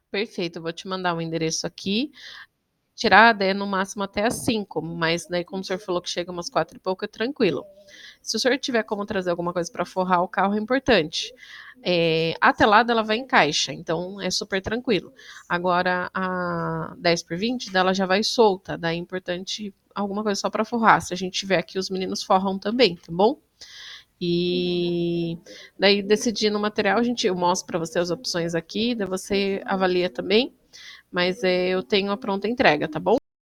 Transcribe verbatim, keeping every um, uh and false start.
Perfeito, eu vou te mandar o endereço aqui. Tirada é no máximo até às cinco, mas daí como o senhor falou que chega umas quatro e pouco, é tranquilo. Se o senhor tiver como trazer alguma coisa para forrar o carro, é importante. É, a telada ela vai em caixa, então é super tranquilo. Agora a dez por vinte dela já vai solta, daí é importante alguma coisa só para forrar. Se a gente tiver aqui, os meninos forram também, tá bom? E daí decidindo o material, a gente eu mostro para você as opções aqui, daí você avalia também, mas é, eu tenho a pronta entrega, tá bom?